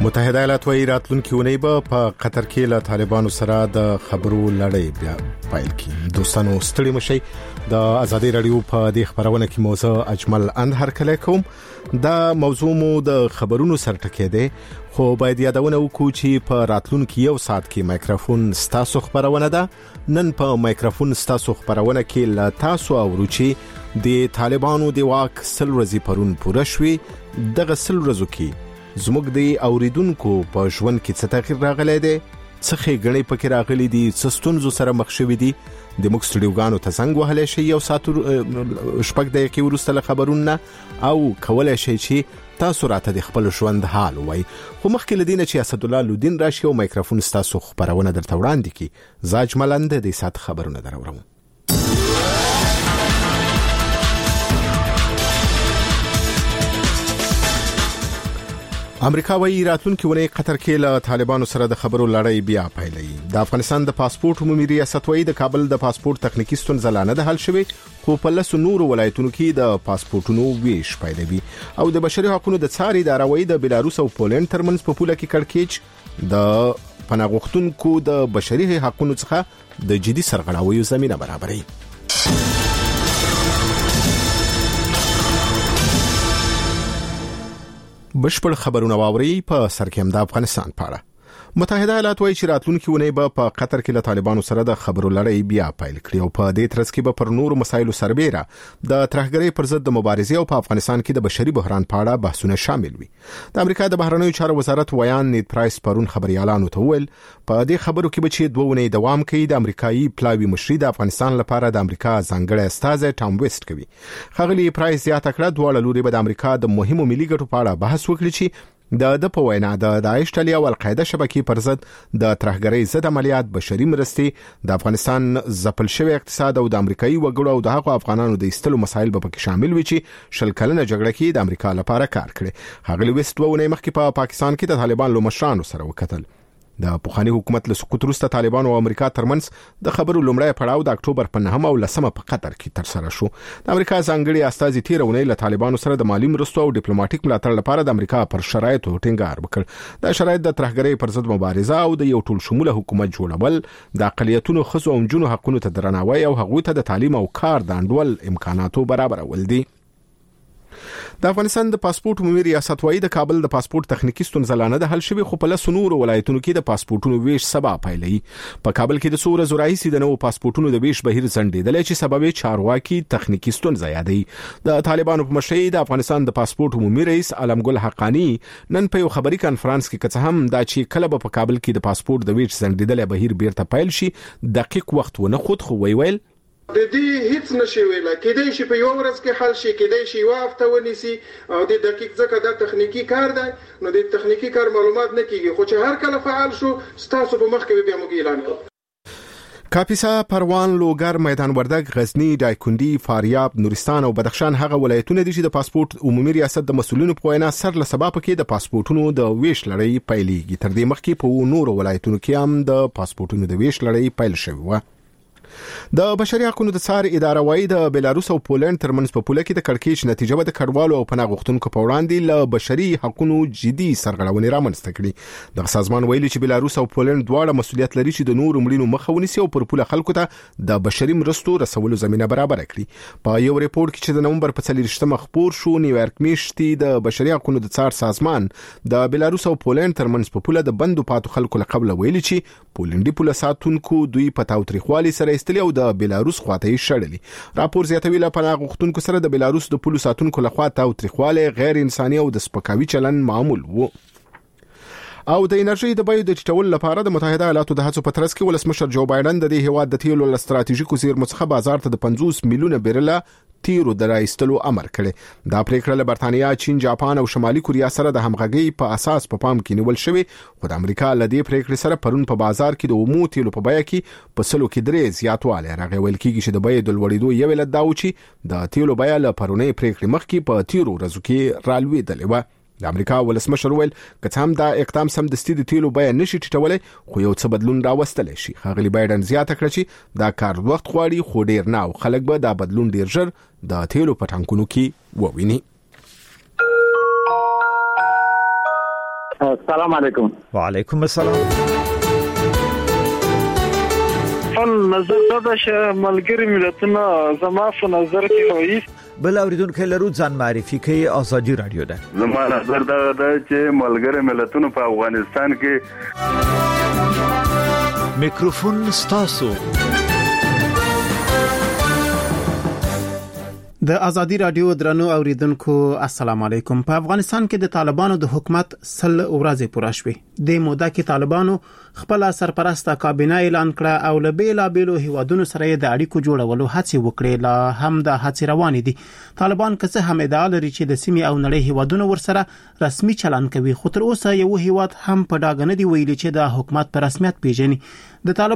متحده ایالات وايي راتلونکي اونۍ به په قطر کې له طالبانو سره د خبرو لړۍ بیا پیل کړي. دوستانو ستړي مشي د ازادي رادیو په دې خبرونه کې موضوع اجمل انهر کله کوم دا موضوع مو د خبرونو سره ټکی دی، خو باید یادونه وکړو چې په راتلونکي یو ساعت کې مایکروفون ستاسو خبرونه ده. نن په مایکروفون ستاسو خبرونه کې لا تاسو اورو چې د طالبانو د واک 100 ورځې پرون پوره شوي. دغه 100 ورځو کې زموږ د اوریدونکو په ژوند کې څه تغییر راغلی دی، څه ښېګڼې پکې راغلي دي، څه ستونزو سره مخ شوي دي. د موږ سټډیوګانو ته زنګ وهلی شئ یو ساعت شپږ دقیقې وروسته له خبرونه، او کولی شئ چې تاسو راته د خپل ژوند حال وایي. خو مخکې له دې نه چې اسدالله لودین راشي او مایکروفون ستاسو خبرونه درته وړاندې کړي، زه اجمل اند د ساعت خبرونه درورم. امریکا وايي راتلونکي ونې قطر کې له طالبانو سره د خبرو لړۍ بیا پیلوي. د افغانستان د پاسپورت عمومي ریاست وايي د کابل د پاسپورت تخنیکی ستونزه لا نه حل شوې، خو په لسو نورو ولایتونو کې د پاسپورتونو ویش پیلوي. او د بشري حقوقو د څار اداره وايي د بلاروس او پولند ترمنځ په پوله کې کړکېچ د پناه غوښتونکو د بشري حقوقو څخه د جدي سرغړاویو زمينه برابروي. بشپړ خبرونه واوري په سرکم د افغانستان پاړه. متحده ایالات وايي چې راتلونکي ونې به په قطر کې له طالبانو سره د خبرو لړۍ بیا پیل کړي، او په دې ترڅ کې به پر نورو مسایلو سربېره د ترهګرۍ پر ضد د مبارزې او په افغانستان کې د بشري بحران په اړه بحثونه شامل وي. د امریکا د بهرنیو چارو وزارت ویان نیت پرایس پرون خبريالانو ته ویل په دې خبرو کې به چې 2 ونې دوام کوي. د امریکایي پلاوی مشري د افغانستان لپاره د امریکا ځانګړی استازی ټام ویسټ کوي. خغلی پرایس زیاته کړه دواړه لوري به د امریکا د مهمو ملي ګټو په اړه بحث وکړي چې د په وینا د داعش ډلې او القاعده شبکې پر ضد د ترهګرۍ ضد عملیات، بشري مرستې، د افغانستان ځپل شوی اقتصاد او د امریکایي وګړو او د هغو افغانانو د ایستلو مسایل به پکې شامل وي چې 10 کلنه جګړه کې د امریکا لپاره کار کړي. هغه ویسټ ونه مخکې په پاکستان کې د طالبان له مشرانو سره وکتل. د پوخانی حکومت له سقوط وروسته طالبان او امریکا ترمنځ د خبرو لومړی پړاو د اکتوبر په 9 او 10 په قطر کې تر سره شو. د امریکا ځانګړي استازي تیرونه له طالبانو سره د مالی مرستو او ډیپلوماټیک ملاتړ لپاره د امریکا پر شرایطو ټینګار وکړ. د شرایط د ترهګرۍ پر ضد مبارزه او د یو ټول شموله حکومت جوړول، د اقلیتونو خصو او جنو حقوقو ته درناوی او هغوی ته د تعلیم او کار د انډول امکاناتو برابرول دي. د افغانستان د پاسپورت عمومي ریاست وايي د کابل د پاسپورت تخنیکی ستونزه لا نه حل شوی، خو په لسو نورو ولایتونو کې د پاسپورتونو ویش سبا پیلوي. په کابل کې د سور زورایسي د نوو پاسپورتونو د ویش بهیر ځنډیدل چې سبب چارواکي تخنیکی ستونزه یادي. د طالبانو په مشرۍ د افغانستان د پاسپورت عمومي رئیس علمګل حقانی نن په یو خبري کانفرنس کې کڅ هم دا چې کله په کابل کې د پاسپورت د ویش ځنډیدل بهیر بیرته پیل شي دقیق وخت ونه خود خو ویل د دې هیڅ نشي ویل کېدای شي په یو ورځ کې حل شي، کېدای شي یو هفته ونیسي، او د دقیق ځکه د تخنیکی کار دی نو د تخنیکی کار معلومات نه کیږي، خو چې هر کله فعال شو ستاسو په مخ کې بیا موږ اعلان کوو. کاپیسا، پروان، لوګر، میدان وردګ، غزنی، دایکنډي، فاریاب، نورستان او بدخشان هغه ولایتونه دي چې د پاسپورت عمومي ریاست د مسولینو په وینا سر له سبا پکې د پاسپورتونو د ویش لړۍ پیلېږي. تر دې مخکې په نورو ولایتونو کې هم د پاسپورتونو د ویش لړۍ پیل شوې و. د بشري حقوقو د څار اداره وايي د بلاروس او پولند ترمنځ په پوله کې د کړکېچ نتیجه به د کډوالو او پناه غوښتونکو په وړاندې له بشري حقوقو جدي سرغړونې رامنځته کړي. د سازمان ویلي چې بلاروس او پولند دواړه مسؤلیت لري چې د نورو مړینو مخه ونیسي او پر پوله خلکو ته د بشري مرستو رسولو زمينه برابر کړي. په یو ریپورت کې چې د نومبر په 24 خبر شو، نیویارک میشتي د بشري حقوقو د څار سازمان د بلاروس او پولند ترمنځ په پوله د بندو پاتو خلکو له قبل ویلي چې پولندي پوله ساتونکو دوی په تاوتریخوالي سره استلی او د بلاروس خواته یې شړلې. راپور زیاتوي له پناه غوښتونکو سره د بلاروس د پولیسو ساتونکو لخوا تاوتریخواله، غیر انساني او د سپکاوي چلن معمول وو. او د انرژي د بیو د ټیټول لپاره د متحده ایالاتو د هڅو په ترڅ کې ولسمشر جو بایدن د دې هیواد د تیلو له ستراتیژیکو زیرمو څخه بازار ته د 50 میلیونه بیرله تیرو د راایستلو امر کړي. دا پریکړه له برتانیا، چین، جاپان او شمالي کوریا سره د همغږي په اساس په پام کې نیول شوی، خو د امریکا له دې پریکړې سره پرون په بازار کې د اومو تیلو په بیه کې په سلو کې 3 زیاتوالی راغی. ویل کېږي چې د بیې د لوړېدو یو علت دا و چې د تیلو بیه له پرونی پریکړې مخکې په تیرو ورځو کې رالوېدلې و. د امریکا ولسمشر ویل که هم دا اقدام سمدستي د تیلو بیه نشي ټیټولای، خو یو څه بدلون راوستلی شي. ښاغلي بایدن زیاته کړه چې دا کار وخت غواړي، خو ډیر نه، او خلک به دا بدلون ډیر ژر د تیلو په ټانکونو کې وویني. السلام علیکم. وعلیکم السلام. نظر دا چې ملګری ملتونه زما په نظر کې وایي بل اوریدونکو لرو ځان معرفي کوي ازادي رادیو ده. زما نظر دا چې ملګری ملتونه په افغانستان کې میکروفون ستاسو. د ازادي رادیو درنو اوریدونکو السلام علیکم. په افغانستان کې د طالبانو د حکومت 100 ورځې پوره شوې. د موده کې طالبانو خپل سرپرسته کابینه اعلان کړه او له بیلابېلو هیوادونو سره د اړیکو جوړولو هڅې وکړې. لا هم د هڅې روانې دي. طالبان که څه هم ادعا لري چې د سیمې او نړۍ هیوادونو ورسره رسمي چلند کوي، خو تر اوسه یو هیواد هم په ډاګه نه دی ویلي چې د حکومت په رسمیت پیژني. د